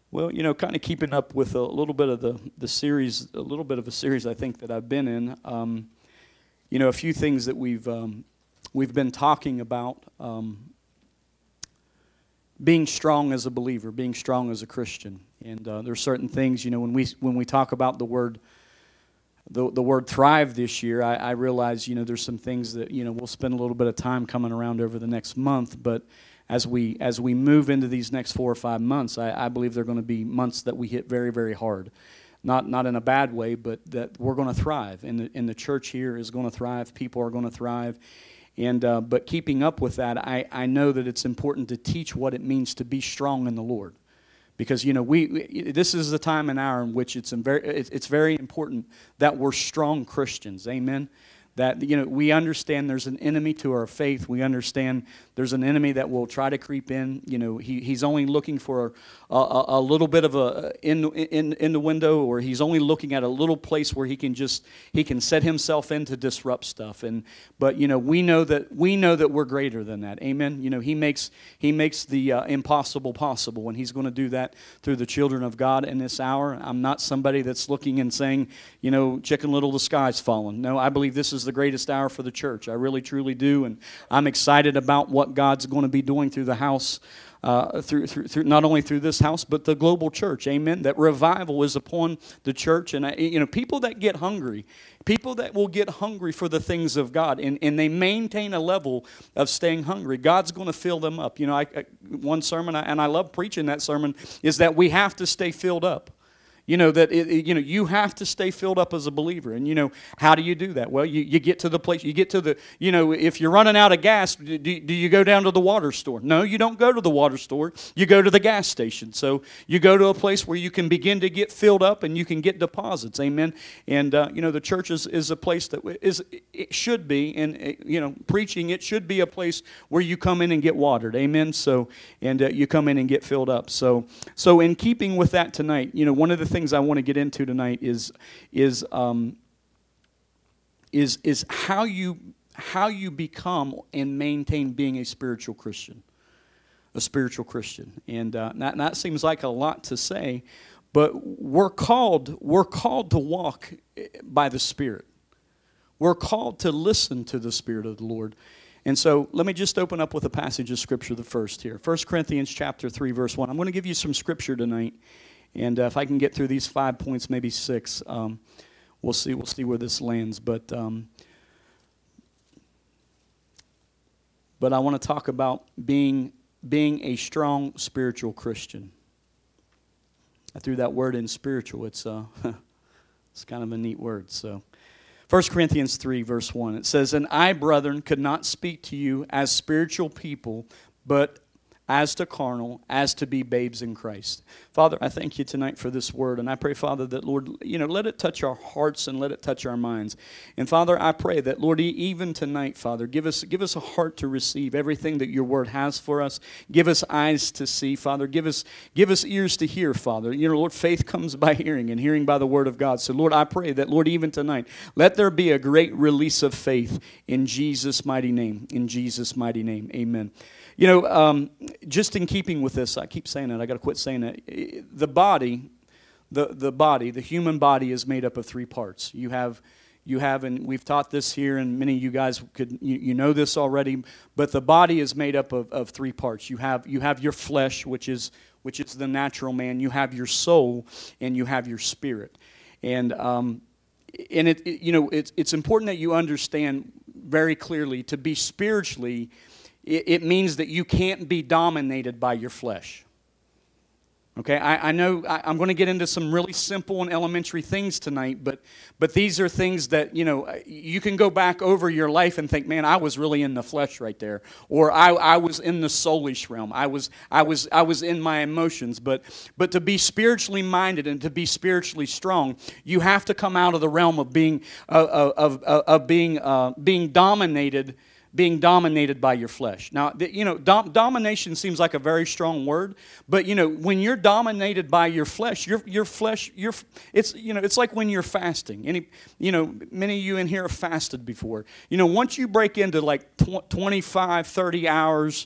Well, kind of keeping up with a little bit of the series, a little bit of a series I think that I've been in. A few things that we've been talking about. Being strong as a believer, being strong as a Christian, and there's certain things. When we talk about the word thrive this year, I realize there's some things that we'll spend a little bit of time coming around over the next month, but as we move into these next 4 or 5 months, I believe they're going to be months that we hit very, very hard. Not in a bad way, but that we're going to thrive. And the church here is going to thrive. People are going to thrive. But keeping up with that, I know that it's important to teach what it means to be strong in the Lord. Because this is the time and hour in which it's very important that we're strong Christians. Amen. That we understand there's an enemy to our faith. We understand there's an enemy that will try to creep in. He's only looking for a little bit of a in the window, or he's only looking at a little place where he can set himself in to disrupt stuff. But we know that we're greater than that. Amen. He makes the impossible possible, and he's going to do that through the children of God in this hour. I'm not somebody that's looking and saying, Chicken Little, the sky's fallen. No, I believe this is the greatest hour for the church. I really, truly do, and I'm excited about what God's going to be doing through the house, through not only through this house, but the global church. Amen. That revival is upon the church, and people that get hungry, people that will get hungry for the things of God, and they maintain a level of staying hungry, God's going to fill them up. One sermon, and I love preaching that sermon, is that we have to stay filled up. You have to stay filled up as a believer. And, how do you do that? Well, you get to the place, if you're running out of gas, do you go down to the water store? No, you don't go to the water store. You go to the gas station. So you go to a place where you can begin to get filled up and you can get deposits. Amen. And, the church is a place that it should be, and, preaching, it should be a place where you come in and get watered. Amen. So, and you come in and get filled up. So in keeping with that tonight, one of the things I want to get into tonight is how you become and maintain being a spiritual Christian. And that seems like a lot to say, but we're called to walk by the Spirit. We're called to listen to the Spirit of the Lord. And so let me just open up with a passage of Scripture the first here. 1 Corinthians chapter 3, verse 1. I'm going to give you some Scripture tonight. And if I can get through these 5 points, maybe 6, we'll see where this lands. But I want to talk about being a strong spiritual Christian. I threw that word in spiritual. It's it's kind of a neat word. So 1 Corinthians 3, verse 1, it says, "And I, brethren, could not speak to you as spiritual people, but as to carnal, as to be babes in Christ." Father, I thank you tonight for this word, and I pray, Father, that, Lord, let it touch our hearts and let it touch our minds. And Father, I pray that, Lord, even tonight, Father, give us a heart to receive everything that your word has for us. Give us eyes to see, Father. Give us ears to hear, Father. Lord, faith comes by hearing, and hearing by the word of God. So, Lord, I pray that, Lord, even tonight, let there be a great release of faith in Jesus' mighty name. In Jesus' mighty name, amen. Just in keeping with this, I keep saying it, I got to quit saying it. The body, the human body is made up of 3 parts. You have, and we've taught this here, and many of you guys you know this already, but the body is made up of 3 parts. You have your flesh, which is the natural man. You have your soul, and you have your spirit. And it's important that you understand very clearly, to be spiritually, it means that you can't be dominated by your flesh. Okay, I know I'm going to get into some really simple and elementary things tonight, but these are things that, you can go back over your life and think, man, I was really in the flesh right there, or I was in the soulish realm. I was in my emotions, but to be spiritually minded and to be spiritually strong, you have to come out of the realm of being being dominated being dominated by your flesh. Now, domination seems like a very strong word, but when you're dominated by your flesh, it's like when you're fasting. Many of you in here have fasted before. Once you break into like 25, 30 hours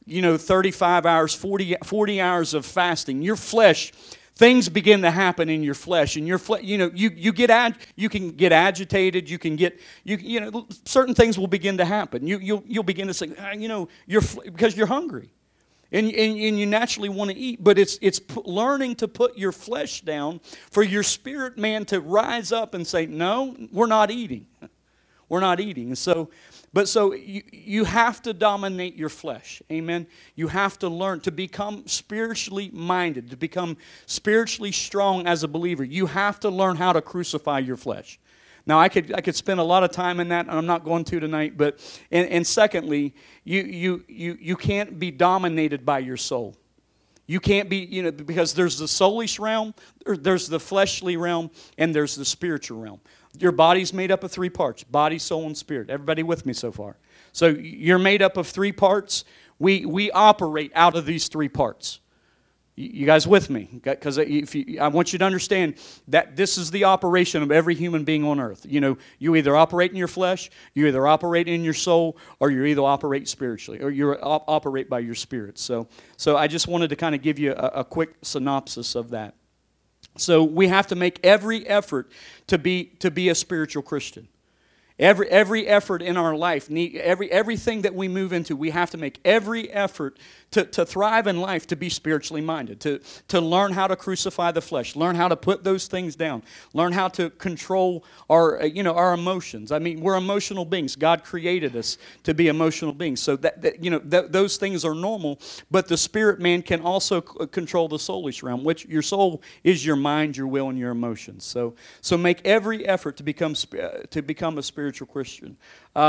35 hours, 40 hours of fasting, your flesh, things begin to happen in your flesh, and your flesh, you can get agitated. You can get certain things will begin to happen. You'll begin to say, because you're hungry, and you naturally want to eat. But it's learning to put your flesh down for your spirit man to rise up and say, no, we're not eating. We're not eating. So you have to dominate your flesh. Amen. You have to learn to become spiritually minded, to become spiritually strong as a believer. You have to learn how to crucify your flesh. Now, I could spend a lot of time in that, and I'm not going to tonight. But and secondly, you can't be dominated by your soul. You can't be, because there's the soulish realm, there's the fleshly realm, and there's the spiritual realm. Your body's made up of 3 parts: body, soul, and spirit. Everybody with me so far? So you're made up of 3 parts. We operate out of these 3 parts. You guys with me? Because I want you to understand that this is the operation of every human being on earth. You either operate in your flesh, you either operate in your soul, or you either operate spiritually, or you operate by your spirit. So I just wanted to kind of give you a quick synopsis of that. So we have to make every effort to be a spiritual Christian. Every effort in our life, everything that we move into, we have to make every effort to thrive in life, to be spiritually minded, to learn how to crucify the flesh, learn how to put those things down, learn how to control our emotions. I mean, we're emotional beings. God created us to be emotional beings. So those things are normal, but the spirit man can also control the soulish realm, which your soul is your mind, your will, and your emotions. So make every effort to become a spiritual Christian.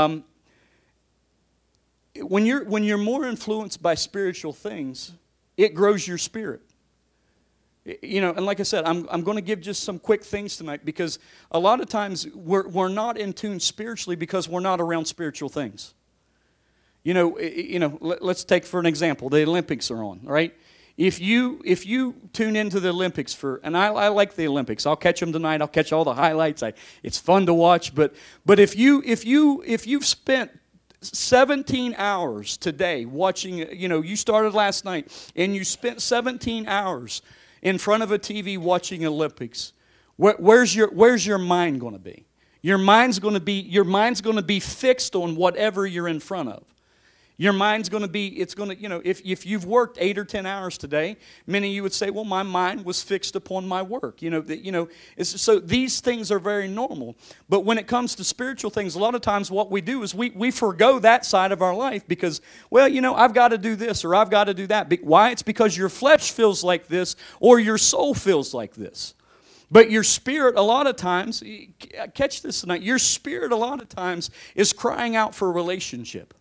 When you're more influenced by spiritual things, it grows your spirit. And like I said, I'm going to give just some quick things tonight, because a lot of times we're not in tune spiritually because we're not around spiritual things. Let's take for an example, the Olympics are on, right? If you tune into the Olympics and I like the Olympics, I'll catch them tonight. I'll catch all the highlights. It's fun to watch. But if you've spent 17 hours today watching, you started last night and you spent 17 hours in front of a TV watching Olympics, where's your mind going to be? Your mind's going to be fixed on whatever you're in front of. Your mind's going to be, if you've worked 8 or 10 hours today, many of you would say, well, my mind was fixed upon my work. So these things are very normal. But when it comes to spiritual things, a lot of times what we do is we forgo that side of our life because, I've got to do this or I've got to do that. Why? It's because your flesh feels like this or your soul feels like this. But your spirit, a lot of times, catch this tonight, your spirit a lot of times is crying out for a relationship.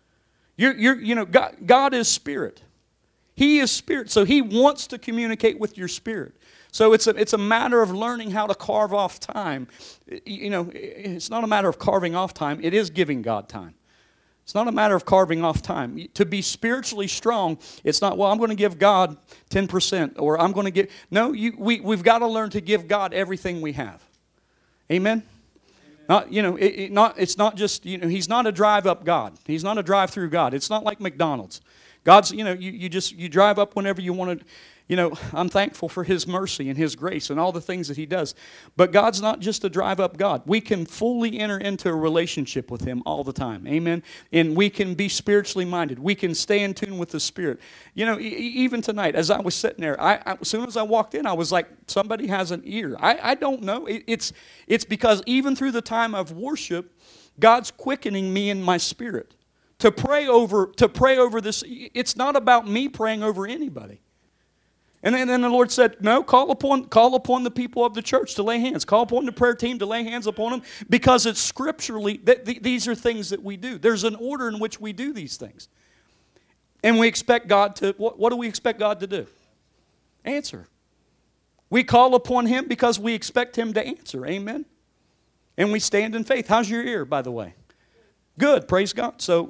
God is spirit. He is spirit, so He wants to communicate with your spirit. So it's a matter of learning how to carve off time. It's not a matter of carving off time. It is giving God time. It's not a matter of carving off time. To be spiritually strong, it's not, I'm going to give God 10%, or I'm going to give. No, we've got to learn to give God everything we have. Amen? It's not just, He's not a drive-up God. He's not a drive-through God. It's not like McDonald's. God's, you drive up whenever you want to. I'm thankful for His mercy and His grace and all the things that He does. But God's not just a drive-up God. We can fully enter into a relationship with Him all the time. Amen? And we can be spiritually minded. We can stay in tune with the Spirit. Even tonight, as I was sitting there, as soon as I walked in, I was like, somebody has an ear. I don't know. It's because even through the time of worship, God's quickening me in my spirit to pray over this. It's not about me praying over anybody. And then the Lord said, no, call upon the people of the church to lay hands. Call upon the prayer team to lay hands upon them, because it's scripturally, these are things that we do. There's an order in which we do these things. And we expect God to, what do we expect God to do? Answer. We call upon Him because we expect Him to answer. Amen? And we stand in faith. How's your ear, by the way? Good, praise God. So,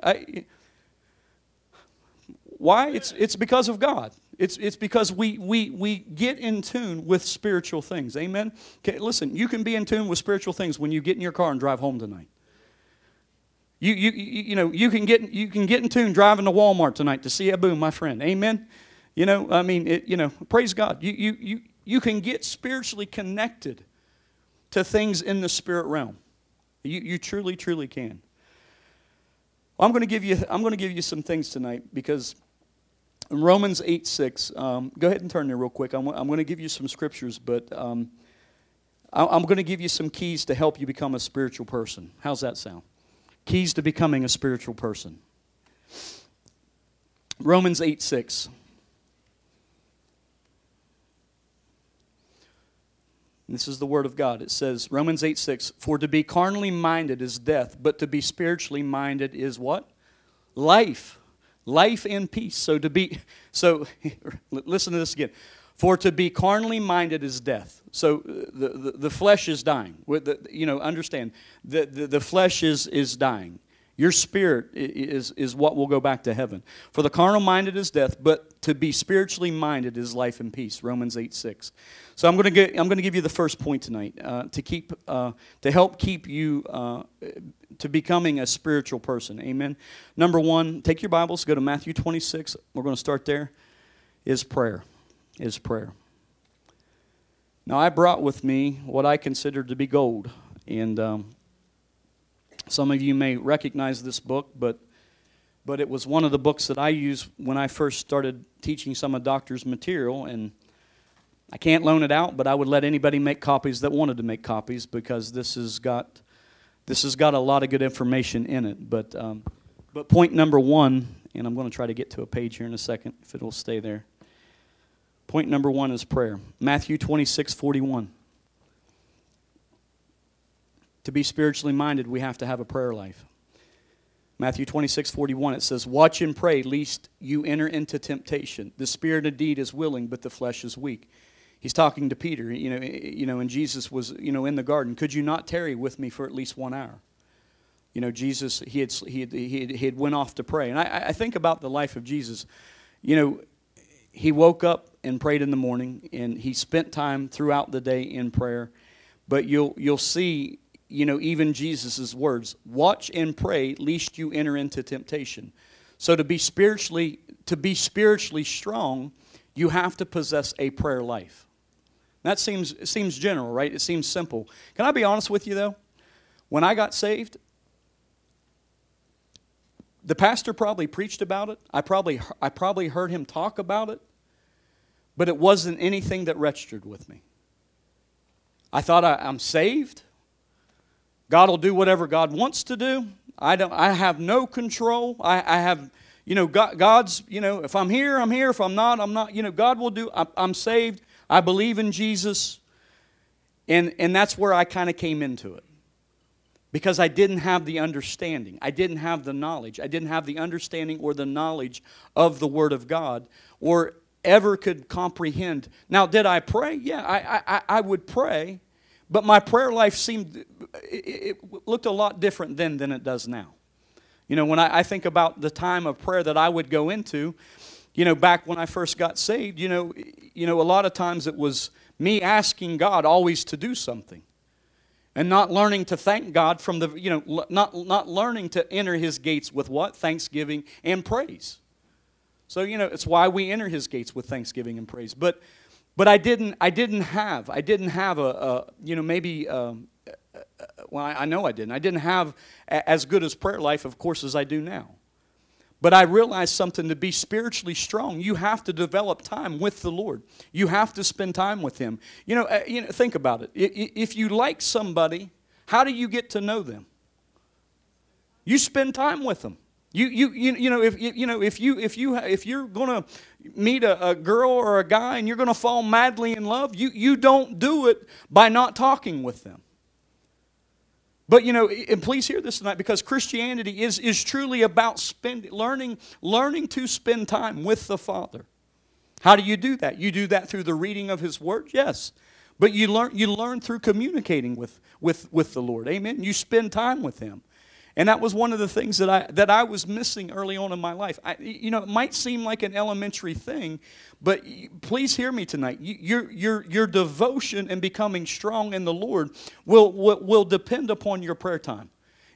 why? It's because of God. It's because we get in tune with spiritual things. Amen? Okay, listen, you can be in tune with spiritual things when you get in your car and drive home tonight. You can get in tune driving to Walmart tonight to see Abu, my friend. Amen. Praise God. You can get spiritually connected to things in the spirit realm. You truly, truly can. Well, I'm going to give you some things tonight, because in Romans 8:6, go ahead and turn there real quick. I'm going to give you some scriptures, but I'm going to give you some keys to help you become a spiritual person. How's that sound? Keys to becoming a spiritual person. Romans 8:6. This is the word of God. It says, Romans 8:6, for to be carnally minded is death, but to be spiritually minded is what? Life. Life and peace. So listen to this again. For to be carnally minded is death. So the flesh is dying. Understand, the flesh is dying. Your spirit is what will go back to heaven. For the carnal minded is death, but to be spiritually minded is life and peace. Romans 8:6. So I'm going to give you the first point tonight to help keep you to becoming a spiritual person. Amen. Number one, take your Bibles, go to Matthew 26. We're going to start there. Is prayer. Now I brought with me what I consider to be gold, and some of you may recognize this book, but it was one of the books that I used when I first started teaching some of Doctor's material, and I can't loan it out, but I would let anybody make copies that wanted to make copies, because this has got a lot of good information in it. But point number one, and I'm going to try to get to a page here in a second, if it'll stay there. Point number one is prayer. Matthew 26:41. To be spiritually minded, we have to have a prayer life. Matthew 26:41, it says, watch and pray, lest you enter into temptation. The spirit indeed is willing, but the flesh is weak. He's talking to Peter, and Jesus was, in the garden. Could you not tarry with me for at least 1 hour? Jesus, he had went off to pray. And I think about the life of Jesus. He woke up and prayed in the morning, and he spent time throughout the day in prayer. But you'll see, even Jesus' words, watch and pray, lest you enter into temptation. So to be spiritually strong, you have to possess a prayer life. That seems general, right? It seems simple. Can I be honest with you, though? When I got saved, the pastor probably preached about it. I probably heard him talk about it, but it wasn't anything that registered with me. I thought I'm saved. God will do whatever God wants to do. I have no control. I have, God's, if I'm here, I'm here. If I'm not, I'm not. God will do. I'm saved. I believe in Jesus. And that's where I kind of came into it. Because I didn't have the understanding. I didn't have the knowledge. I didn't have the understanding or the knowledge of the Word of God, or ever could comprehend. Now, did I pray? Yeah, I would pray. But my prayer life it looked a lot different then than it does now. When I think about the time of prayer that I would go into, back when I first got saved, a lot of times it was me asking God always to do something. And not learning to thank God from not learning to enter His gates with what? Thanksgiving and praise. So, it's why we enter His gates with thanksgiving and praise. But I didn't have I know I didn't. I didn't have as good as prayer life, of course, as I do now. But I realized something: to be spiritually strong, you have to develop time with the Lord. You have to spend time with Him. Think about it. If you like somebody, how do you get to know them? You spend time with them. If you're going to meet a girl or a guy and you're going to fall madly in love, you don't do it by not talking with them. But, and please hear this tonight, because Christianity is truly about learning to spend time with the Father. How do you do that? You do that through the reading of His Word, yes. But you learn through communicating with the Lord. Amen. You spend time with Him. And that was one of the things that I was missing early on in my life. It might seem like an elementary thing, but please hear me tonight. Your devotion and becoming strong in the Lord will depend upon your prayer time.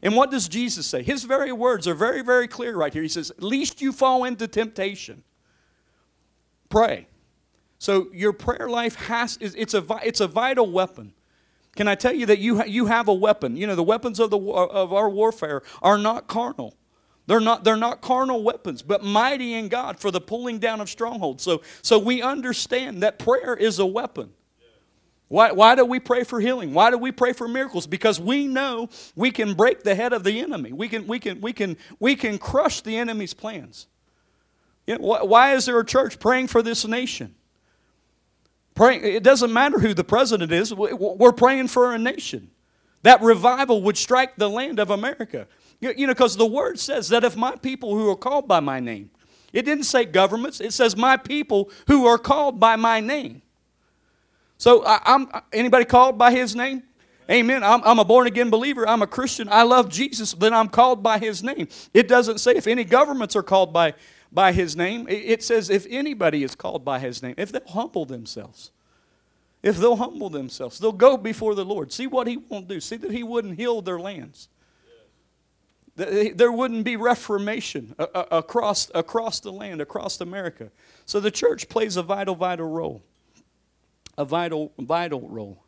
And what does Jesus say? His very words are very, very clear right here. He says, lest you fall into temptation, pray. So your prayer life it's a vital weapon. Can I tell you that you have a weapon? You know, the weapons of our warfare are not carnal. They're not carnal weapons, but mighty in God for the pulling down of strongholds. So we understand that prayer is a weapon. Why do we pray for healing? Why do we pray for miracles? Because we know we can break the head of the enemy. We can crush the enemy's plans. You know, why is there a church praying for this nation? Praying, it doesn't matter who the president is. We're praying for a nation. That revival would strike the land of America. You know, because the word says that if my people who are called by my name, it didn't say governments. It says my people who are called by my name. So anybody called by his name? Amen. I'm a born-again believer. I'm a Christian. I love Jesus. Then I'm called by his name. It doesn't say if any governments are called by his name. It says if anybody is called by his name, if they'll humble themselves. If they'll humble themselves, they'll go before the Lord. See what he won't do. See that he wouldn't heal their lands. There wouldn't be reformation across the land, across America. So the church plays a vital role. A vital role.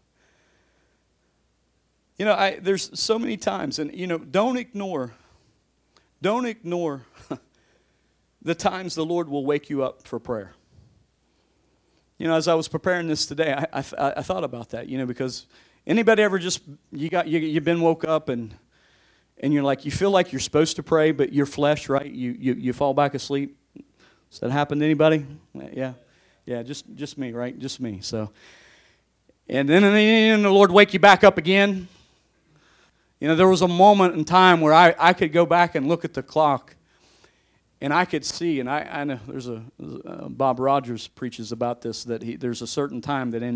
You know, there's so many times, and you know, don't ignore the times the Lord will wake you up for prayer. You know, as I was preparing this today, I thought about that. You know, because anybody ever just you've been woke up and you're like, you feel like you're supposed to pray, but your flesh, right? You fall back asleep. Does that happen to anybody? Yeah, just me, right? Just me. So, and then the Lord wake you back up again. You know, there was a moment in time where I could go back and look at the clock, and I could see, and I know there's Bob Rogers preaches about this, that there's a certain time that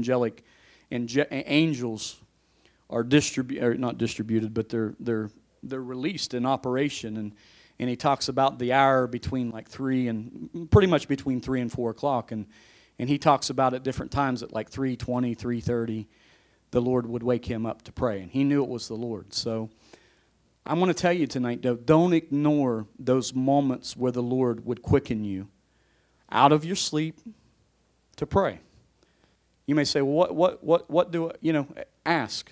angels are not distributed, but they're released in operation, and he talks about the hour between like 3 and pretty much between 3 and 4 o'clock, and he talks about at different times at like 3:20, 3:30, the Lord would wake him up to pray, and he knew it was the Lord. So I'm going to tell you tonight, though, don't ignore those moments where the Lord would quicken you out of your sleep to pray. You may say, well, what do I, you know, ask.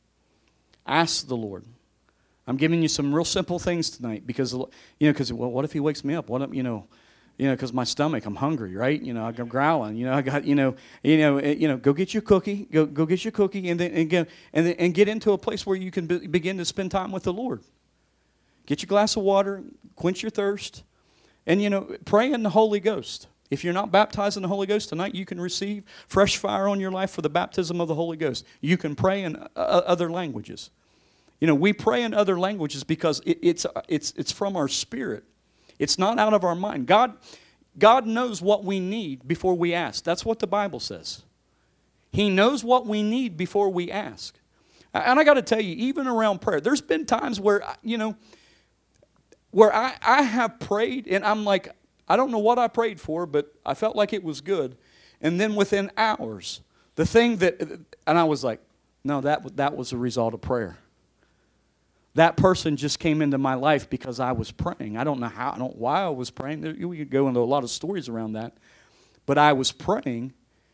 Ask the Lord. I'm giving you some real simple things tonight because, you know, because, well, what if he wakes me up? What if, you know, because my stomach, I'm hungry, right? You know, I'm growling. You know, I got, go get your cookie. Go get your cookie, and then get into a place where you can begin to spend time with the Lord. Get your glass of water, quench your thirst, and you know, pray in the Holy Ghost. If you're not baptized in the Holy Ghost tonight, you can receive fresh fire on your life for the baptism of the Holy Ghost. You can pray in other languages. You know, we pray in other languages because it's from our spirit. It's not out of our mind. God knows what we need before we ask. That's what the Bible says. He knows what we need before we ask. And I got to tell you, even around prayer, there's been times where, you know, where I have prayed and I'm like, I don't know what I prayed for, but I felt like it was good. And then within hours, the thing that, and I was like, no, that was a result of prayer. That person just came into my life because I was praying. I don't know how, I don't know why I was praying. We could go into a lot of stories around that. But I was praying,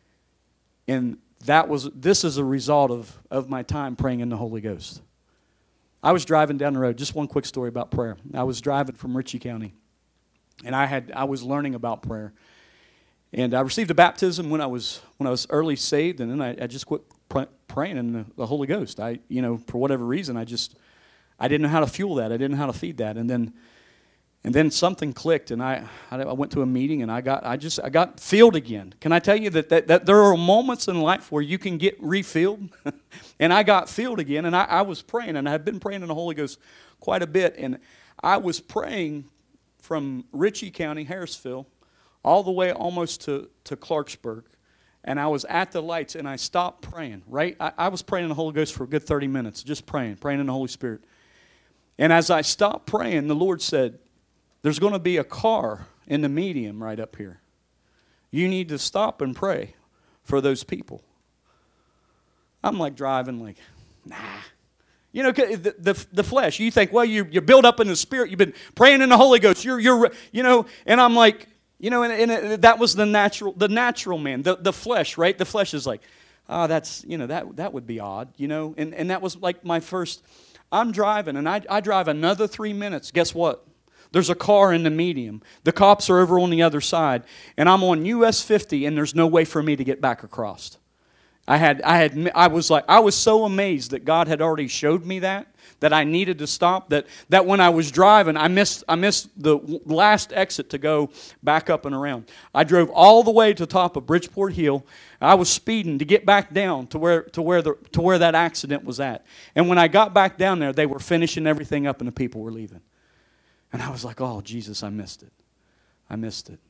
and this is a result of my time praying in the Holy Ghost. I was driving down the road. Just one quick story about prayer. I was driving from Ritchie County, and I was learning about prayer. And I received a baptism when I was early saved, and then I just quit praying in the Holy Ghost. For whatever reason, I didn't know how to fuel that. I didn't know how to feed that. And then something clicked, and I went to a meeting, and I got filled again. Can I tell you that there are moments in life where you can get refilled? And I got filled again, and I was praying, and I had been praying in the Holy Ghost quite a bit. And I was praying from Ritchie County, Harrisville, all the way almost to Clarksburg. And I was at the lights, and I stopped praying, right? I was praying in the Holy Ghost for a good 30 minutes, just praying in the Holy Spirit. And as I stopped praying, the Lord said, there's going to be a car in the medium right up here. You need to stop and pray for those people. I'm like driving like, nah. You know, the flesh. You think, well, you're built up in the Spirit. You've been praying in the Holy Ghost. You're and I'm like, and that was the natural man, the flesh, right? The flesh is like, that's, that would be odd, and that was like my first. I'm driving, and I drive another 3 minutes. Guess what? There's a car in the medium. The cops are over on the other side, and I'm on US 50, and there's no way for me to get back across. I was so amazed that God had already showed me that I needed to stop, that when I was driving, I missed the last exit to go back up and around. I drove all the way to the top of Bridgeport Hill. I was speeding to get back down to where that accident was at. And when I got back down there, they were finishing everything up and the people were leaving. And I was like, "Oh, Jesus, I missed it. I missed it."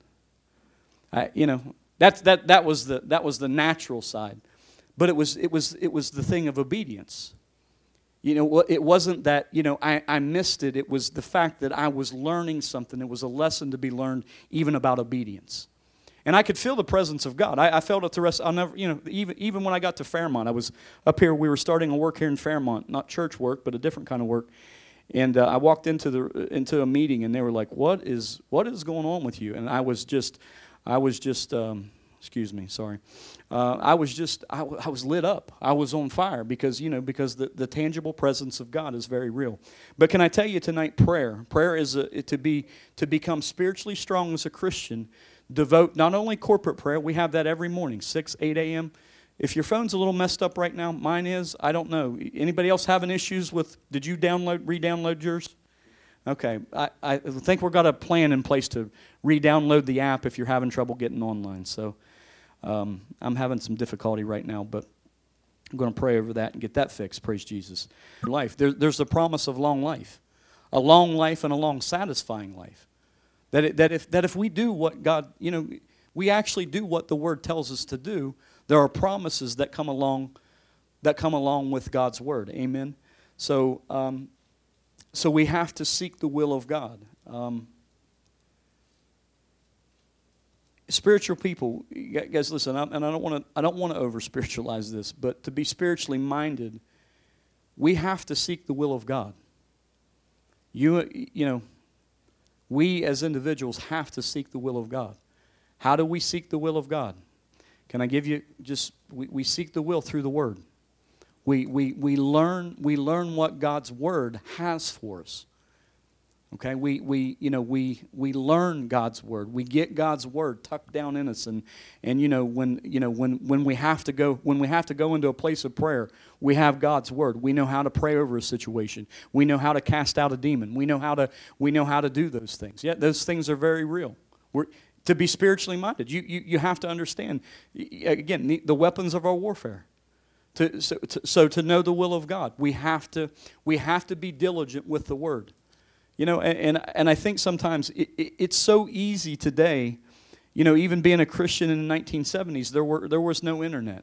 That was the natural side. But it was the thing of obedience. It wasn't that, I missed it. It was the fact that I was learning something. It was a lesson to be learned even about obedience. And I could feel the presence of God. I felt it the rest. I'll never, even when I got to Fairmont, I was up here. We were starting a work here in Fairmont, not church work, but a different kind of work. And I walked into a meeting, and they were like, "What is going on with you?" And I was just. Excuse me, sorry. I was lit up. I was on fire because the tangible presence of God is very real. But can I tell you tonight, prayer is to become spiritually strong as a Christian. Devote not only corporate prayer, we have that every morning, 6, 8 a.m. If your phone's a little messed up right now, mine is, I don't know. Anybody else having issues with, did you re-download yours? Okay, I think we've got a plan in place to re-download the app if you're having trouble getting online. So I'm having some difficulty right now, but I'm going to pray over that and get that fixed. Praise Jesus. Life. There's the promise of long life, a long life and a long satisfying life. That if we do what God, we actually do what the Word tells us to do, there are promises that come along with God's Word. Amen. So we have to seek the will of God. Spiritual people, guys, listen. I don't want to over spiritualize this, but to be spiritually minded, we have to seek the will of God. We as individuals have to seek the will of God. How do we seek the will of God? Can I give you we seek the will through the Word. We learn what God's Word has for us. Okay, we learn God's Word. We get God's Word tucked down in us, and when we have to go into a place of prayer, we have God's Word. We know how to pray over a situation. We know how to cast out a demon. We know how to do those things. Yeah, those things are very real. To be spiritually minded, you have to understand again the weapons of our warfare. So to know the will of God, we have to be diligent with the Word. And I think sometimes it's so easy today, even being a Christian in the 1970s, there was no internet.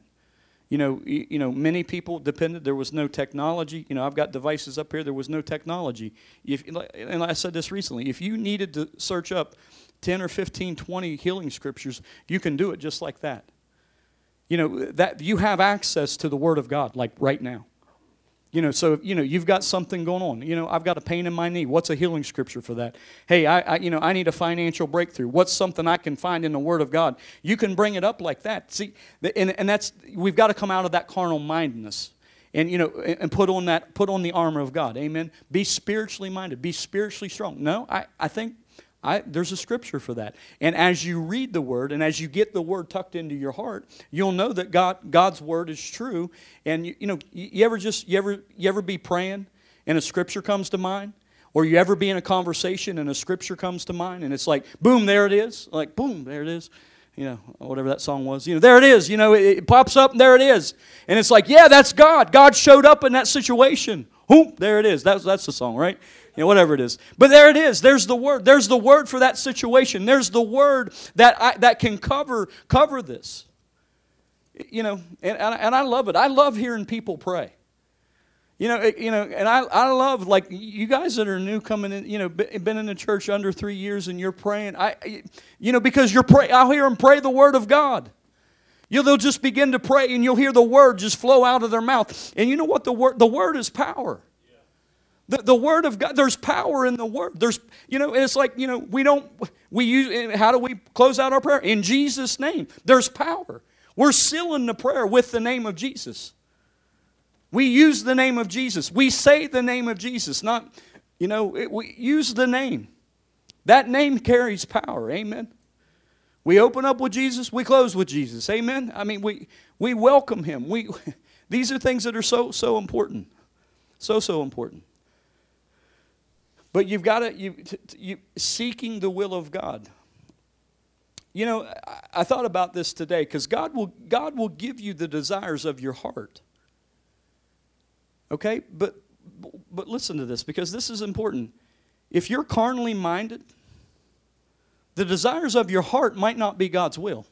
Many people depended. There was no technology. I've got devices up here. There was no technology. And I said this recently. If you needed to search up 10 or 15, 20 healing scriptures, you can do it just like that. That you have access to the Word of God, like right now. So you've got something going on. I've got a pain in my knee. What's a healing scripture for that? Hey, I need a financial breakthrough. What's something I can find in the Word of God? You can bring it up like that. See, and that's, we've got to come out of that carnal mindedness, and and put on the armor of God. Amen. Be spiritually minded. Be spiritually strong. No, I think there's a scripture for that. And as you read the Word and as you get the Word tucked into your heart, you'll know that God's Word is true. And you ever be praying and a scripture comes to mind? Or you ever be in a conversation and a scripture comes to mind and it's like, boom, there it is. Like, boom, there it is. Whatever that song was. There it is. It pops up and there it is. And it's like, yeah, that's God. God showed up in that situation. Boom, there it is. That's the song, right? Whatever it is. But there it is. There's the Word. There's the Word for that situation. There's the Word that can cover this. And I love it. I love hearing people pray. And I love, like, you guys that are new coming in, been in the church under 3 years and you're praying. Because you're praying. I'll hear them pray the Word of God. They'll just begin to pray, and you'll hear the word just flow out of their mouth. And you know what? The word is power. The word of God, there's power in the word. There's, and it's like, how do we close out our prayer? In Jesus' name. There's power. We're sealing the prayer with the name of Jesus. We use the name of Jesus. We say the name of Jesus, we use the name. That name carries power. Amen. We open up with Jesus, we close with Jesus. Amen. I mean, we welcome him. These are things that are so important. So important. But you've got to seeking the will of God. I thought about this today because God will give you the desires of your heart. Okay? But listen to this, because this is important. If you're carnally minded, the desires of your heart might not be God's will.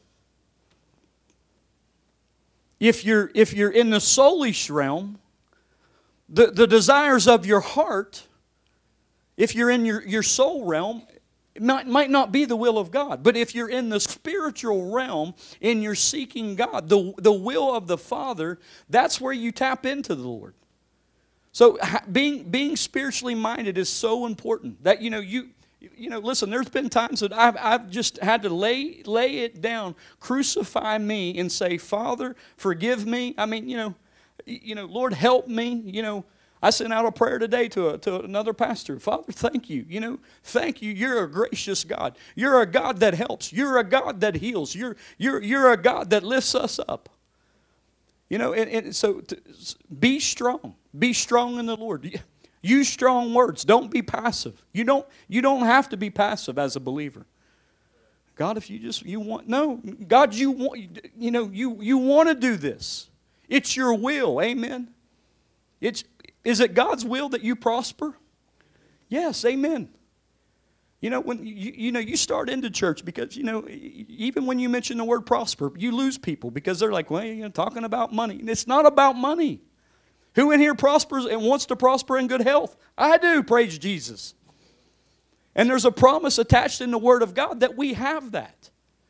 If you're in the soulish realm, the desires of your heart, if you're in your soul realm, it might not be the will of God. But if you're in the spiritual realm and you're seeking God, the will of the Father, that's where you tap into the Lord. So being spiritually minded is so important that, listen, there's been times that I've just had to lay it down, crucify me and say, Father, forgive me. I mean, Lord, help me. I sent out a prayer today to another pastor. Father, thank you. Thank you. You're a gracious God. You're a God that helps. You're a God that heals. You're a God that lifts us up. So be strong. Be strong in the Lord. Use strong words. Don't be passive. You don't have to be passive as a believer. God, if you want to do this. It's your will. Amen. Is it God's will that you prosper? Yes, amen. When you start into church, because even when you mention the word prosper, you lose people because they're like, well, you're talking about money. And it's not about money. Who in here prospers and wants to prosper in good health? I do, praise Jesus. And there's a promise attached in the Word of God that we have that.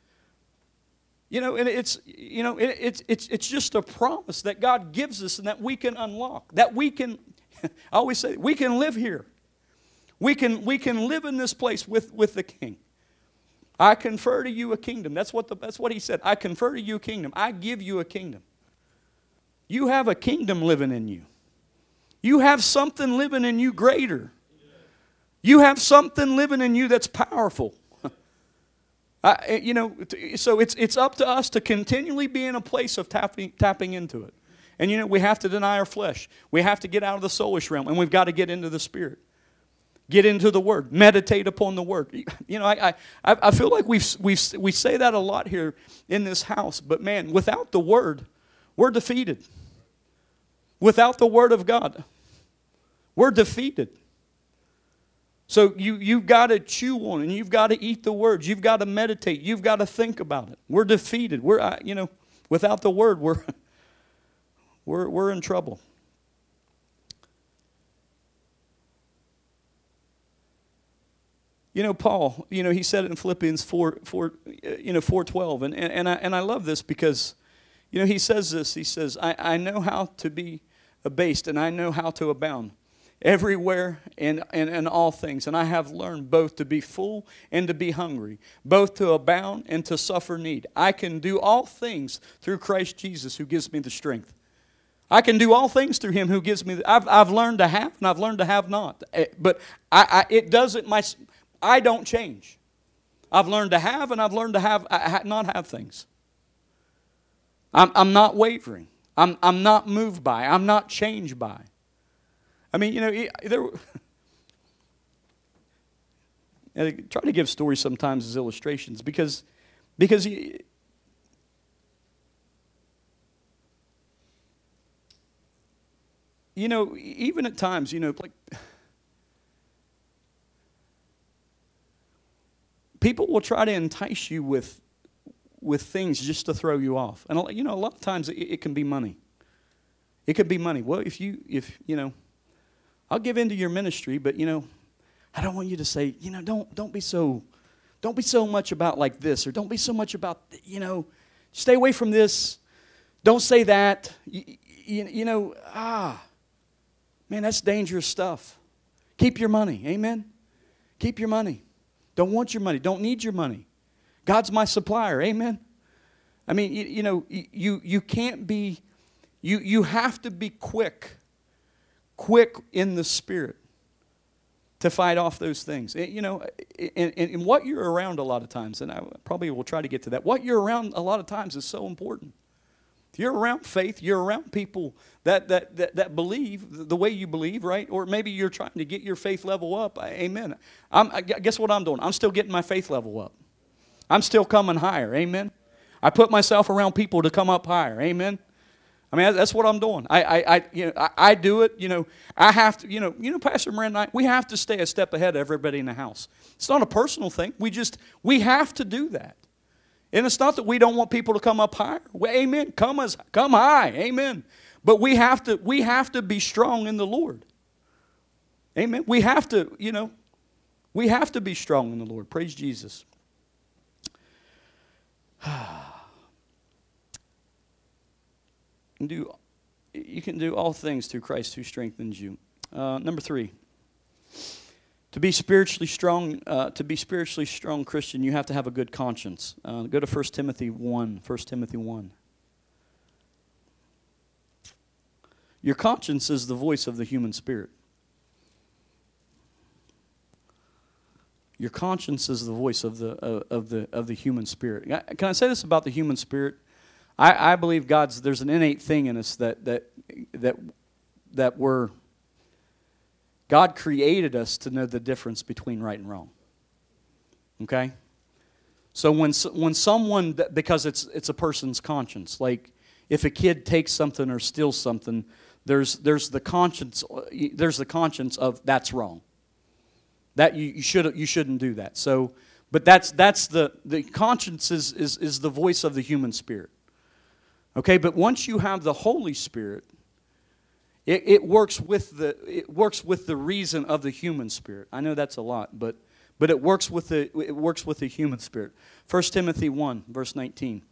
And it's just a promise that God gives us and that we can unlock. That we can, I always say, we can live here. We can live in this place with the King. I confer to you a kingdom. That's what he said. I confer to you a kingdom. I give you a kingdom. You have a kingdom living in you. You have something living in you greater. You have something living in you that's powerful. So it's up to us to continually be in a place of tapping into it. And we have to deny our flesh. We have to get out of the soulish realm, and we've got to get into the Spirit. Get into the Word. Meditate upon the Word. I feel like we say that a lot here in this house, but man, without the Word, we're defeated. Without the Word of God, we're defeated. So you've got to chew on it, and you've got to eat the Word. You've got to meditate. You've got to think about it. We're defeated. Without the Word, we're in trouble. Paul, he said it in Philippians 4:12, and I love this because, he says this. He says, I know how to be abased, and I know how to abound everywhere and in all things. And I have learned both to be full and to be hungry, both to abound and to suffer need. I can do all things through Christ Jesus who gives me the strength. I can do all things through him who gives me I've learned to have and I've learned to have not. But I don't change. I've learned to have and I've learned to not have things. I'm not wavering. I'm not moved by. I'm not changed by. I mean, I try to give stories sometimes as illustrations because even at times, like people will try to entice you with things just to throw you off. And a lot of times it can be money. It could be money. Well, if I'll give into your ministry, but I don't want you to say, don't be so much about like this, or don't be so much about, Stay away from this. Don't say that. Man, that's dangerous stuff. Keep your money. Amen? Keep your money. Don't want your money. Don't need your money. God's my supplier. Amen? I mean, you can't be, you have to be quick in the Spirit to fight off those things. And what you're around a lot of times, and I probably will try to get to that, what you're around a lot of times is so important. If you're around faith, you're around people that believe the way you believe, right? Or maybe you're trying to get your faith level up. Amen. Guess what I'm doing? I'm still getting my faith level up. I'm still coming higher. Amen. I put myself around people to come up higher. Amen. I mean, that's what I'm doing. I do it. I have to. Pastor Miranda and I, we have to stay a step ahead of everybody in the house. It's not a personal thing. We have to do that. And it's not that we don't want people to come up higher. Amen. Come high. Amen. But we have to be strong in the Lord. Amen. We have to be strong in the Lord. Praise Jesus. You can do all things through Christ who strengthens you. Number 3. To be spiritually strong Christian, you have to have a good conscience. Go to 1 Timothy 1. 1 Timothy 1. Your conscience is the voice of the human spirit. Your conscience is the voice of the human spirit. Can I say this about the human spirit? I believe there's an innate thing in us that God created us to know the difference between right and wrong. Okay? So when someone, because it's a person's conscience, like if a kid takes something or steals something, there's the conscience of that's wrong. That you shouldn't do that. So, but that's the conscience is the voice of the human spirit. Okay, but once you have the Holy Spirit, it works with the reason of the human spirit. I know that's a lot, but it works with the human spirit. 1 Timothy 1, verse 19.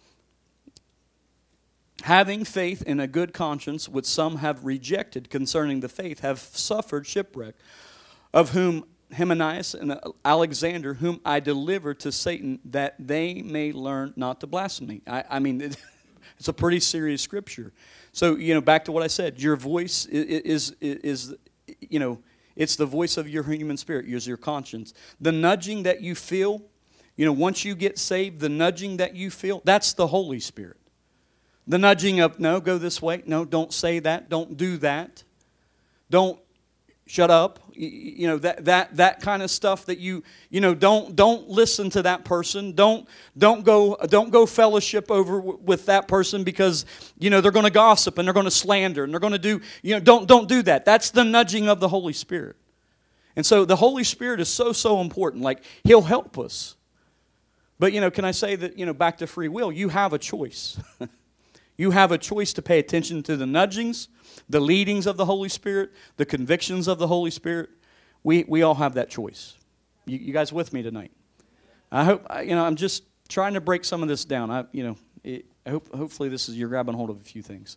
Having faith in a good conscience, which some have rejected concerning the faith, have suffered shipwreck, of whom Hymenaeus and Alexander, whom I delivered to Satan, that they may learn not to blaspheme. I mean, it's a pretty serious scripture. So, back to what I said, your voice is it's the voice of your human spirit, is your conscience. The nudging that you feel, once you get saved, the nudging that you feel, that's the Holy Spirit. The nudging of, no, go this way. No, don't say that. Don't do that. Don't shut up. That kind of stuff that don't listen to that person. Don't go fellowship over with that person because they're going to gossip and they're going to slander and they're going to do don't do that. That's the nudging of the Holy Spirit. And so the Holy Spirit is so important. Like He'll help us. But can I say that back to free will, you have a choice. You have a choice to pay attention to the nudgings, the leadings of the Holy Spirit, the convictions of the Holy Spirit. We all have that choice. You guys with me tonight? I hope I'm just trying to break some of this down. I hope hopefully you're grabbing hold of a few things.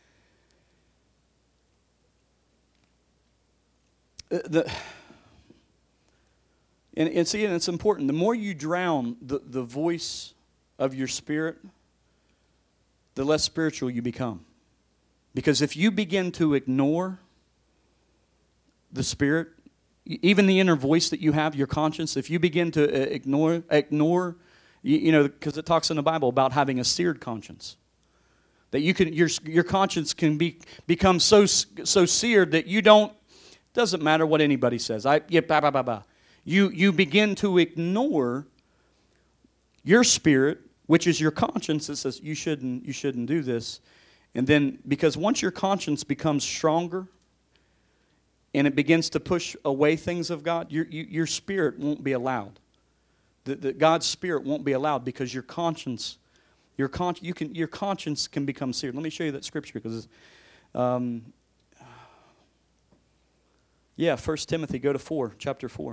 And it's important. The more you drown the voice of your spirit, the less spiritual you become. Because if you begin to ignore the Spirit, even the inner voice that you have, your conscience, if you begin to ignore, because it talks in the Bible about having a seared conscience, that your conscience can become so seared that doesn't matter what anybody says. You begin to ignore your spirit, which is your conscience that says you shouldn't do this. And then, because once your conscience becomes stronger and it begins to push away things of God, your spirit won't be allowed. God's Spirit won't be allowed because your conscience can become seared. Let me show you that scripture because, 1 Timothy, go to chapter 4.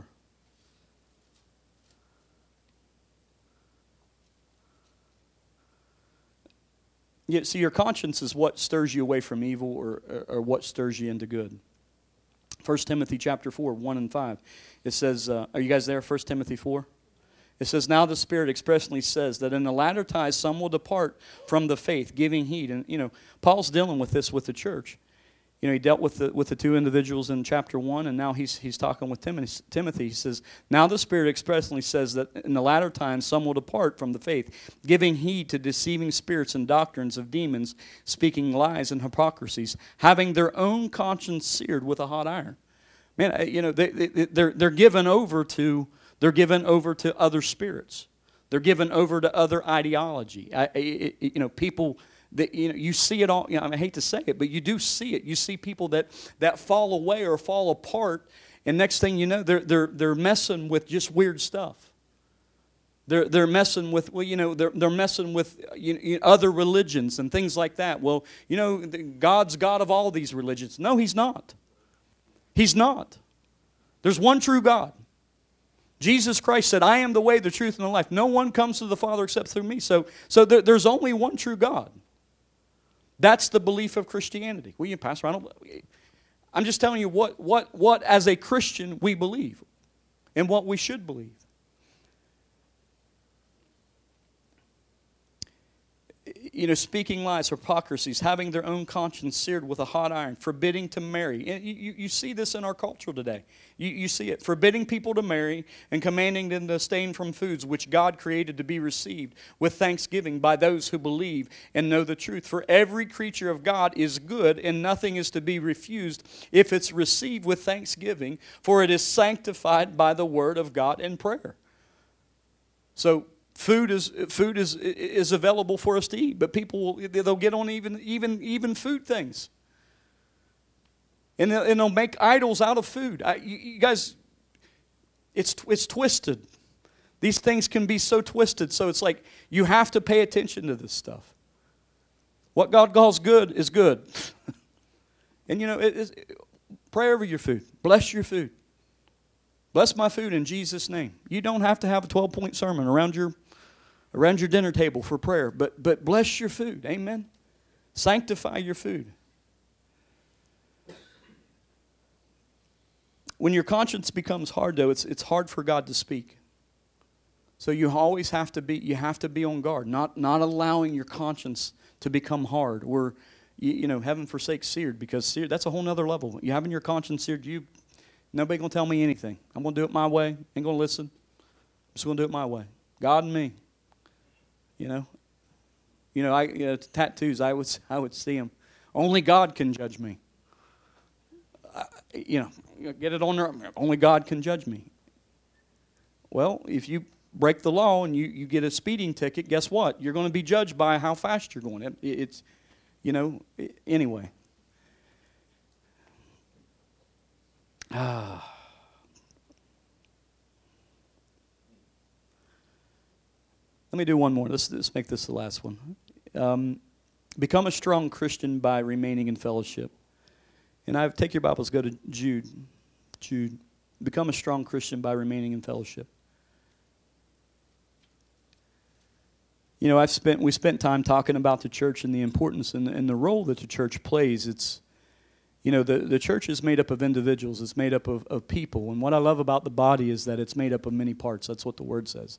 Yeah, see, your conscience is what stirs you away from evil or what stirs you into good. 1 Timothy chapter 4, 1 and 5. It says, are you guys there? 1 Timothy 4? It says, now the Spirit expressly says that in the latter times some will depart from the faith, giving heed. And, Paul's dealing with this with the church. He dealt with the two individuals in chapter 1, and now he's talking with Timothy. He says, now the Spirit expressly says that in the latter times some will depart from the faith, giving heed to deceiving spirits and doctrines of demons, speaking lies and hypocrisies, having their own conscience seared with a hot iron. Man, they're given over to other spirits. They're given over to other ideology. People that you see it all. I hate to say it, but you do see it. You see people that fall away or fall apart, and next thing you know, they're messing with just weird stuff. They're messing with they're messing with other religions and things like that. Well, God's God of all these religions. No, He's not. He's not. There's one true God. Jesus Christ said, I am the way, the truth, and the life. No one comes to the Father except through me. So there's only one true God. That's the belief of Christianity. Well, Pastor, I'm just telling you what as a Christian we believe and what we should believe. Speaking lies, hypocrisies, having their own conscience seared with a hot iron, forbidding to marry. You see this in our culture today. You see it. Forbidding people to marry and commanding them to abstain from foods which God created to be received with thanksgiving by those who believe and know the truth. For every creature of God is good, and nothing is to be refused if it's received with thanksgiving, for it is sanctified by the word of God and prayer. So, Food is available for us to eat, but they'll get on even food things, and they'll make idols out of food. You guys, it's twisted. These things can be so twisted. So it's like you have to pay attention to this stuff. What God calls good is good, and pray over your food. Bless your food. Bless my food in Jesus' name. You don't have to have a 12-point sermon around your dinner table for prayer, but bless your food. Amen. Sanctify your food. When your conscience becomes hard, though, it's hard for God to speak. So you always have to be on guard, not allowing your conscience to become hard, or heaven forsake seared, because seared, that's a whole nother level. You having your conscience seared, nobody gonna tell me anything. I'm gonna do it my way. Ain't gonna listen. I'm just gonna do it my way. God and me. Tattoos. I would see them. Only God can judge me. Get it on there. Only God can judge me. Well, if you break the law and you get a speeding ticket, guess what? You're going to be judged by how fast you're going. Anyway. Let me do one more. Let's make this the last one. Become a strong Christian by remaining in fellowship. And take your Bibles, go to Jude. Jude. Become a strong Christian by remaining in fellowship. We spent time talking about the church and the importance and the role that the church plays. It's, the church is made up of individuals. It's made up of people. And what I love about the body is that it's made up of many parts. That's what the Word says.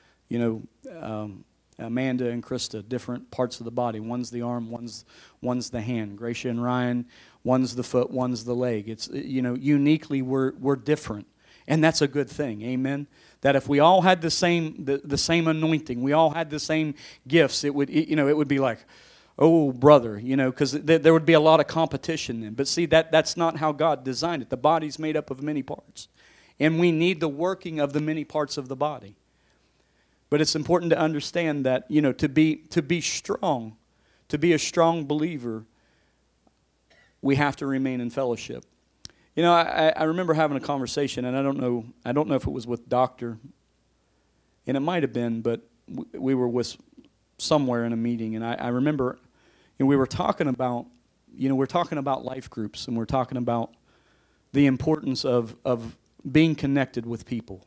Amanda and Krista, different parts of the body. One's the arm, one's the hand. Gracia and Ryan, one's the foot, one's the leg. It's uniquely we're different, and that's a good thing. Amen. That if we all had the same anointing, we all had the same gifts, it would be like, oh brother, because there would be a lot of competition then. But see, that's not how God designed it. The body's made up of many parts, and we need the working of the many parts of the body. But it's important to understand that, to be strong, to be a strong believer, we have to remain in fellowship. I remember having a conversation, and I don't know if it was with Doctor, and it might have been, but we were with somewhere in a meeting, and I remember, we were talking about, life groups, and we're talking about the importance of being connected with people.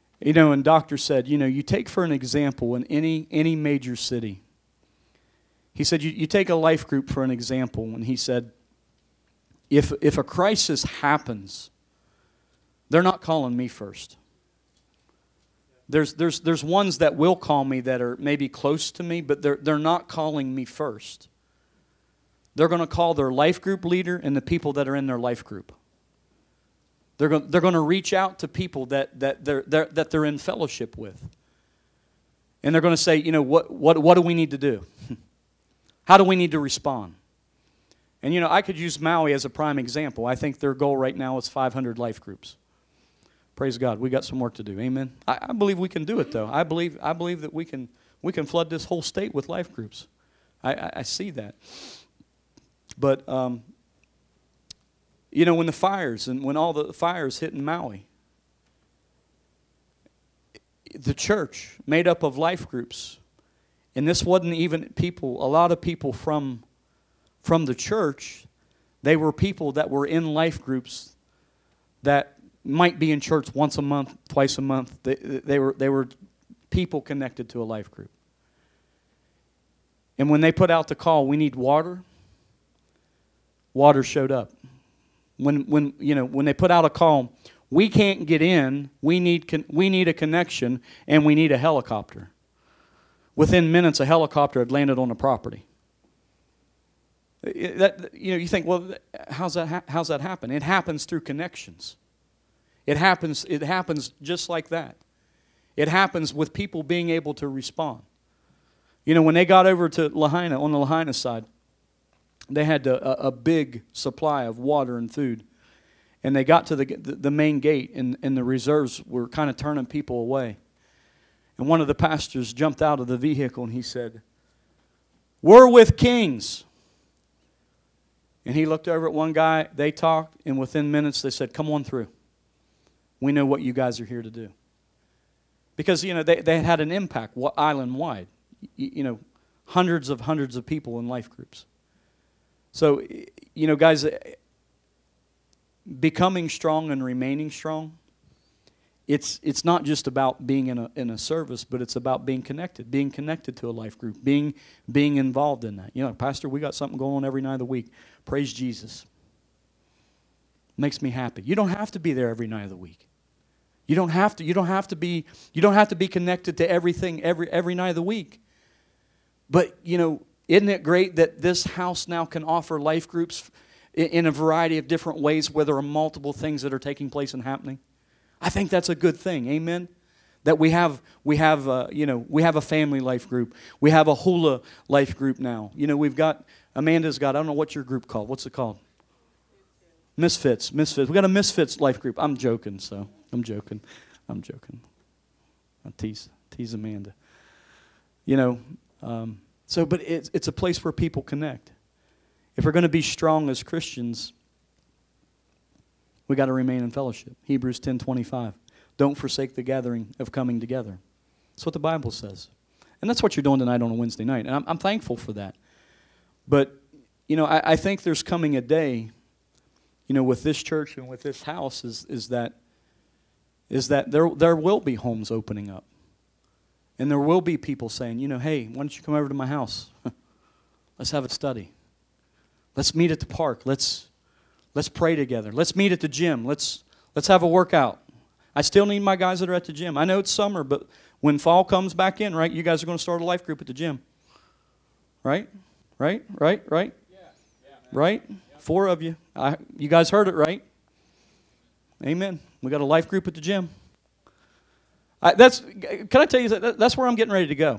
And Doctor said, you take for an example in any major city, He said, you take a life group for an example, and he said, if a crisis happens, they're not calling me first. There's ones that will call me that are maybe close to me, but they're not calling me first. They're going to call their life group leader and the people that are in their life group. They're going to reach out to people that they're in fellowship with. And they're going to say, what do we need to do? How do we need to respond? And I could use Maui as a prime example. I think their goal right now is 500 life groups. Praise God, we got some work to do. Amen. I believe we can do it, though. I believe that we can flood this whole state with life groups. I see that. But when the fires and when all the fires hit in Maui, the church made up of life groups, and this wasn't even people. A lot of people from the church, they were people that were in life groups that might be in church once a month, twice a month. They were people connected to a life group. And when they put out the call, we need water, water showed up. When they put out a call, we can't get in, we need a connection, and we need a helicopter. Within minutes, a helicopter had landed on the property. You think, well, how's that happen? It happens through connections. It happens just like that. It happens with people being able to respond. When they got over to Lahaina, on the Lahaina side, they had a big supply of water and food. And they got to the main gate, and the reserves were kind of turning people away. And one of the pastors jumped out of the vehicle and he said, "We're with kings." And he looked over at one guy, they talked, and within minutes they said, "Come on through. We know what you guys are here to do." Because, they had an impact island-wide. Hundreds of people in life groups. So, guys, becoming strong and remaining strong, it's not just about being in a service, but it's about being connected to a life group, being involved in that. Pastor, we got something going on every night of the week. Praise Jesus. Makes me happy. You don't have to be there every night of the week. You don't have to be connected to everything every night of the week. But, isn't it great that this house now can offer life groups in a variety of different ways where there are multiple things that are taking place and happening? I think that's a good thing. Amen. That we have a family life group. We have a hula life group now. We've got Amanda's got. I don't know what's your group called. What's it called? Misfits. We got a Misfits life group. I'm joking. I tease Amanda. But it's a place where people connect. If we're going to be strong as Christians, we got to remain in fellowship. Hebrews 10:25. Don't forsake the gathering of coming together. That's what the Bible says. And that's what you're doing tonight on a Wednesday night. And I'm thankful for that. But, I think there's coming a day, with this church and with this house is that there will be homes opening up. And there will be people saying, hey, why don't you come over to my house? Let's have a study. Let's meet at the park. Let's pray together. Let's meet at the gym. Let's have a workout. I still need my guys that are at the gym. I know it's summer, but when fall comes back in, right, you guys are going to start a life group at the gym. Right? Yeah. Right? Yep. 4 of you. You guys heard it, right? Amen. We got a life group at the gym. Can I tell you, that's where I'm getting ready to go.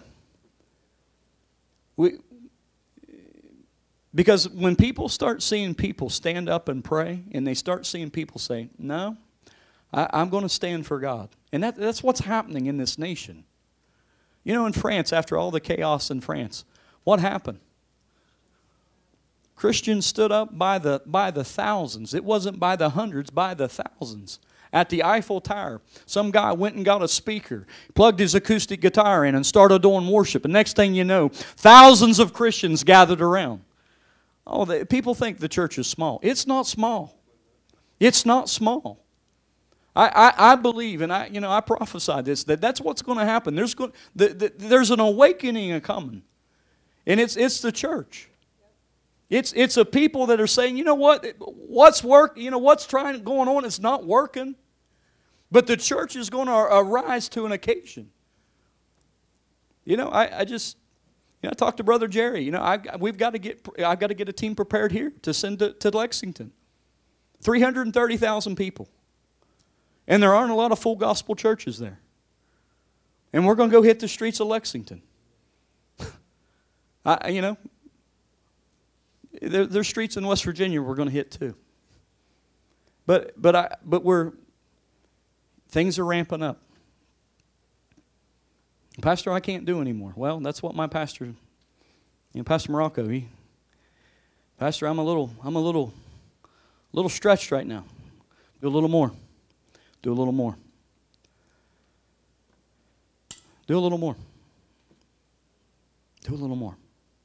Because when people start seeing people stand up and pray, and they start seeing people say, no, I'm going to stand for God. And that's what's happening in this nation. In France, after all the chaos in France, what happened? Christians stood up by the thousands. It wasn't by the hundreds, by the thousands. At the Eiffel Tower, some guy went and got a speaker, plugged his acoustic guitar in, and started doing worship. And next thing you know, thousands of Christians gathered around. People think the church is small. It's not small. It's not small. I believe, and I prophesy this, that's what's going to happen. There's an awakening coming. And it's the church. It's a people that are saying, you know what? What's going on? It's not working. But the church is going to arise to an occasion. You know, I talked to Brother Jerry. You know, I've got to get a team prepared here to send to Lexington. 330,000 people. And there aren't a lot of full gospel churches there. And we're going to go hit the streets of Lexington. There's streets in West Virginia we're going to hit too. But things are ramping up. Pastor, I can't do anymore. Well, that's what my pastor, Pastor Morocco, Pastor, I'm a little stretched right now. Do a little more. Do a little more. Do a little more. Do a little more.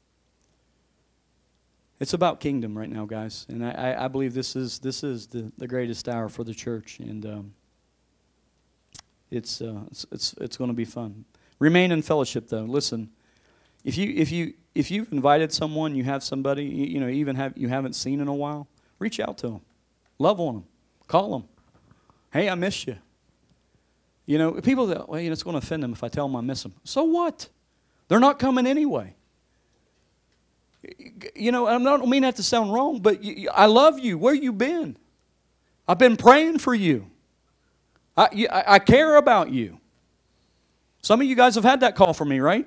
It's about kingdom right now, guys, and I believe this is the greatest hour for the church, and it's going to be fun. Remain in fellowship, though. Listen, if you've invited someone, you have somebody you haven't seen in a while, reach out to them, love on them, call them. Hey, I miss you. You know, people that it's going to offend them if I tell them I miss them. So what? They're not coming anyway. You know, I don't mean that to sound wrong, but I love you. Where you been? I've been praying for you. I care about you. Some of you guys have had that call from me, right?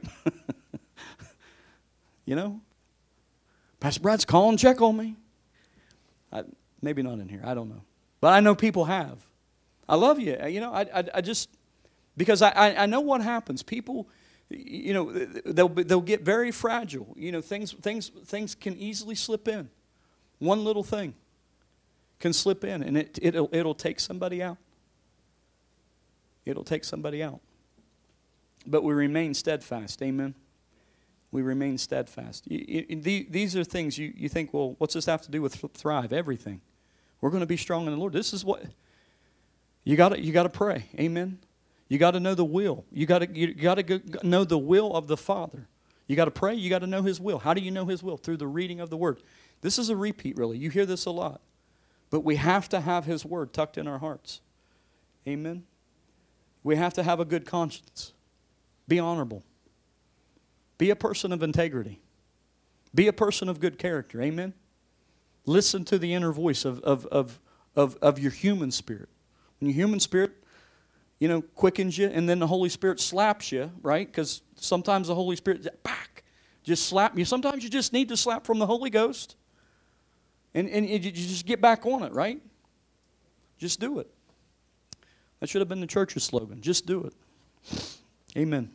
You know, Pastor Brad's calling, check on me. Maybe not in here. I don't know, but I know people have. I love you. You know, I just because I know what happens. People, you know, they'll get very fragile. You know, things can easily slip in. One little thing can slip in, and it'll take somebody out. It'll take somebody out. But we remain steadfast. Amen. We remain steadfast. These are things you think, well, what's this have to do with Thrive? Everything. We're going to be strong in the Lord. This is what you got to pray. Amen. You got to know the will. You got to know the will of the Father. You got to pray. You got to know His will. How do you know His will? Through the reading of the Word. This is a repeat, really. You hear this a lot. But we have to have His Word tucked in our hearts. Amen. We have to have a good conscience. Be honorable. Be a person of integrity. Be a person of good character. Amen. Listen to the inner voice of your human spirit. When your human spirit, you know, quickens you, and then the Holy Spirit slaps you, right? Because sometimes the Holy Spirit, just slap you. Sometimes you just need to slap from the Holy Ghost. And you just get back on it, right? Just do it. That should have been the church's slogan. Just do it. Amen.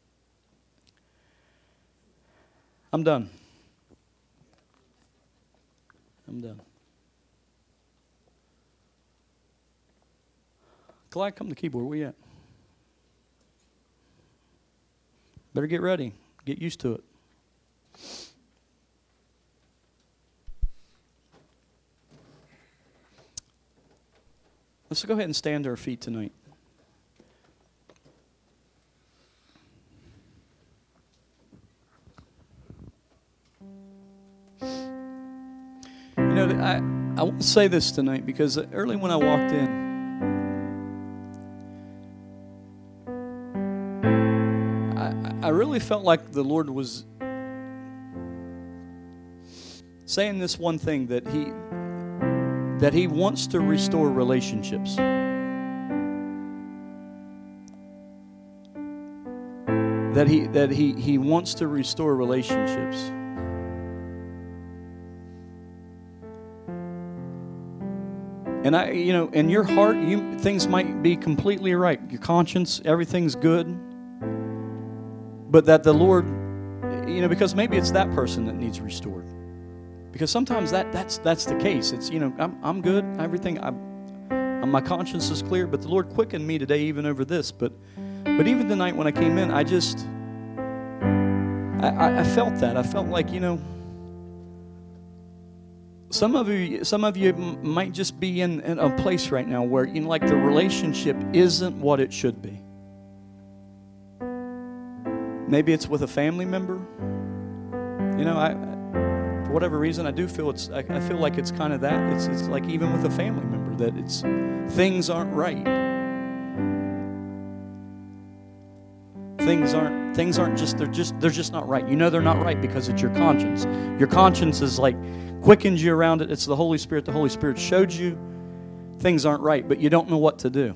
I'm done. Clyde, come to the keyboard. Where you at? Better get ready. Get used to it. Let's go ahead and stand to our feet tonight. You know, I want to say this tonight because early when I walked in, I really felt like the Lord was saying this one thing, that He wants to restore relationships. That he wants to restore relationships. And in your heart, things might be completely right. Your conscience, everything's good. But that the Lord, because maybe it's that person that needs restored. Because sometimes that's the case. It's, I'm good, everything, my conscience is clear, but the Lord quickened me today even over this. But even tonight when I came in, I felt that. I felt like, some of you might just be in a place right now where, like the relationship isn't what it should be. Maybe it's with a family member. for whatever reason, I do feel I feel like it's kind of that. It's like even with a family member that things aren't right. Things aren't just they're just not right. They're not right because it's your conscience. Your conscience is like quickens you around it. It's the Holy Spirit. The Holy Spirit showed you things aren't right, but you don't know what to do.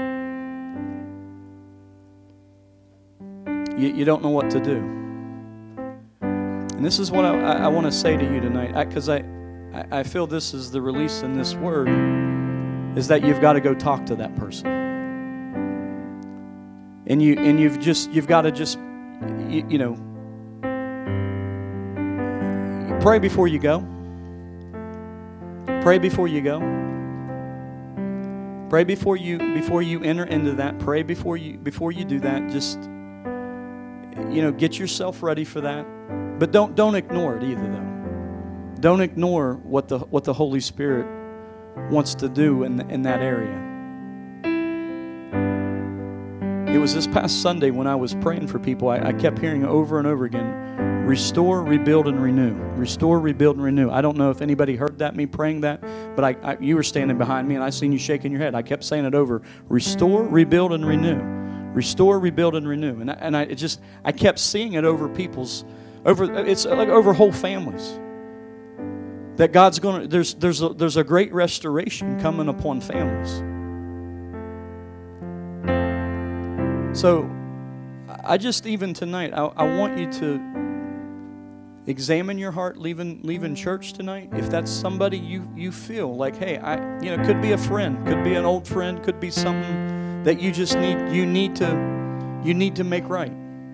You don't know what to do. And this is what I want to say to you tonight, because I feel this is the release in this word, is that you've got to go talk to that person. And you've got to just pray before you go. Pray before you go. Pray before you enter into that. Pray before you do that. Just get yourself ready for that. But don't ignore it either, though. Don't ignore what the Holy Spirit wants to do in that area. It was this past Sunday when I was praying for people, I kept hearing over and over again, restore, rebuild, and renew. Restore, rebuild, and renew. I don't know if anybody heard that, me praying that, but you were standing behind me and I seen you shaking your head. I kept saying it over. Restore, rebuild, and renew. Restore, rebuild, and renew. And I kept seeing it over it's like over whole families. That God's going to, there's a great restoration coming upon families. So, I just even tonight, I want you to examine your heart leaving church tonight. If that's somebody you feel like, hey, could be a friend, could be an old friend, could be something that you just need to make right,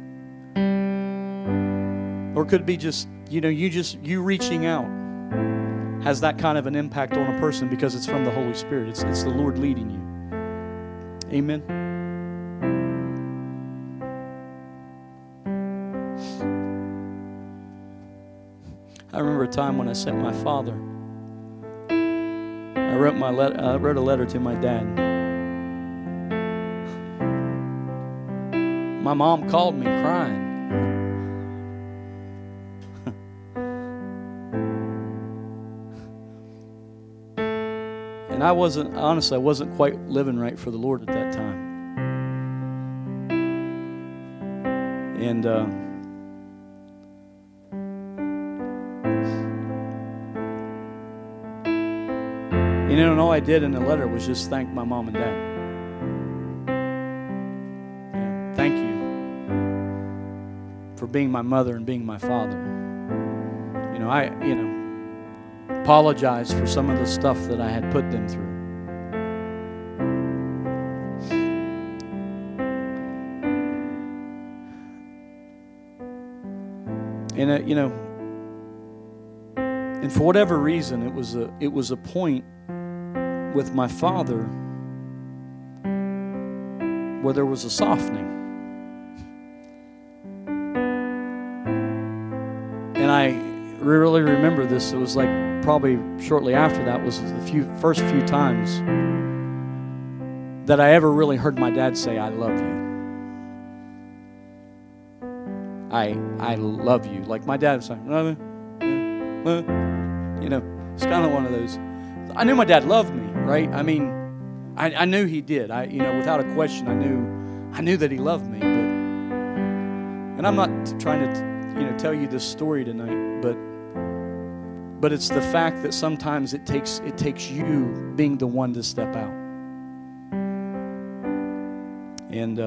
or could be just you reaching out has that kind of an impact on a person because it's from the Holy Spirit. It's the Lord leading you. Amen. I remember a time when I sent my father. I wrote a letter to my dad. My mom called me crying. And I wasn't quite living right for the Lord at that time. And and all I did in the letter was just thank my mom and dad. Yeah, thank you for being my mother and being my father. I apologize for some of the stuff that I had put them through. And and for whatever reason, it was a point with my father where there was a softening. And I really remember this. It was like probably shortly after that was the first few times that I ever really heard my dad say, I love you. I love you. Like my dad was like, it's kind of one of those. I knew my dad loved me, right? I mean, I knew he did. Without a question, I knew that he loved me. And I'm not trying to, tell you this story tonight, but it's the fact that sometimes it takes you being the one to step out. And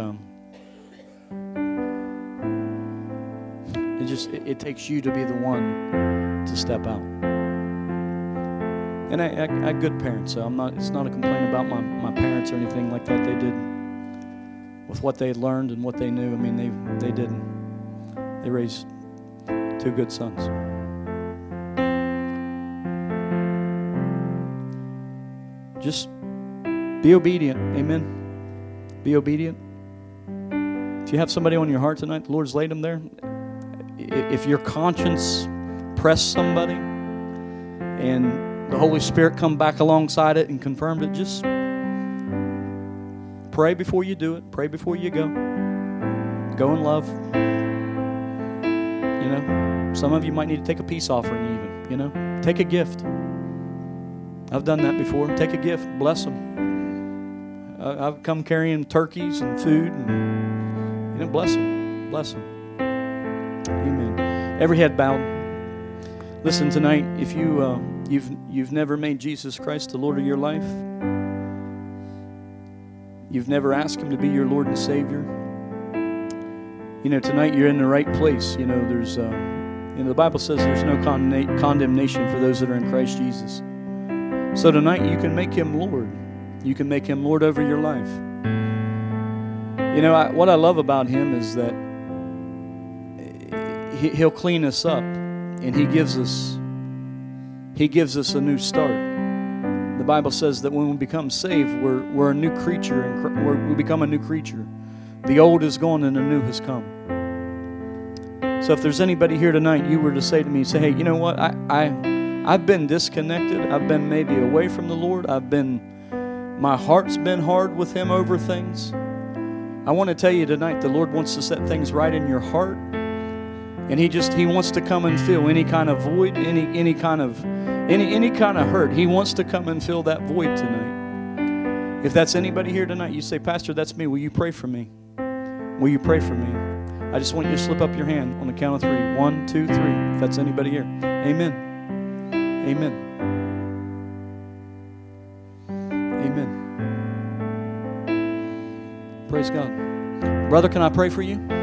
it takes you to be the one to step out. And I had good parents, so it's not a complaint about my parents or anything like that. They did with what they had learned and what they knew. I mean, they raised two good sons. Just be obedient. Amen. Be obedient. If you have somebody on your heart tonight, the Lord's laid them there. If your conscience pressed somebody and the Holy Spirit come back alongside it and confirmed it, just pray before you do it. Pray before you go. Go in love. Some of you might need to take a peace offering even, you know. Take a gift. I've done that before. Take a gift. Bless them. I've come carrying turkeys and food and, you know, bless them. Bless them. Amen. Every head bowed. Listen, tonight, if you've never made Jesus Christ the Lord of your life, you've never asked Him to be your Lord and Savior, you know, tonight you're in the right place. You know, there's, you know, the Bible says there's no condemnation for those that are in Christ Jesus. So tonight you can make Him Lord. You can make Him Lord over your life. You know, what I love about Him is that He'll clean us up, and He gives us a new start. The Bible says that when we become saved, we're a new creature, and we become a new creature. The old is gone and the new has come. So if there's anybody here tonight, you were to say to me, say, hey, you know what? I've been disconnected. I've been maybe away from the Lord. My heart's been hard with Him over things. I want to tell you tonight, the Lord wants to set things right in your heart. And He wants to come and fill any kind of void, any kind of hurt. He wants to come and fill that void tonight. If that's anybody here tonight, you say, Pastor, that's me. Will you pray for me? Will you pray for me? I just want you to slip up your hand on the count of 3. 1, 2, 3. If that's anybody here. Amen. Amen. Amen. Praise God. Brother, can I pray for you?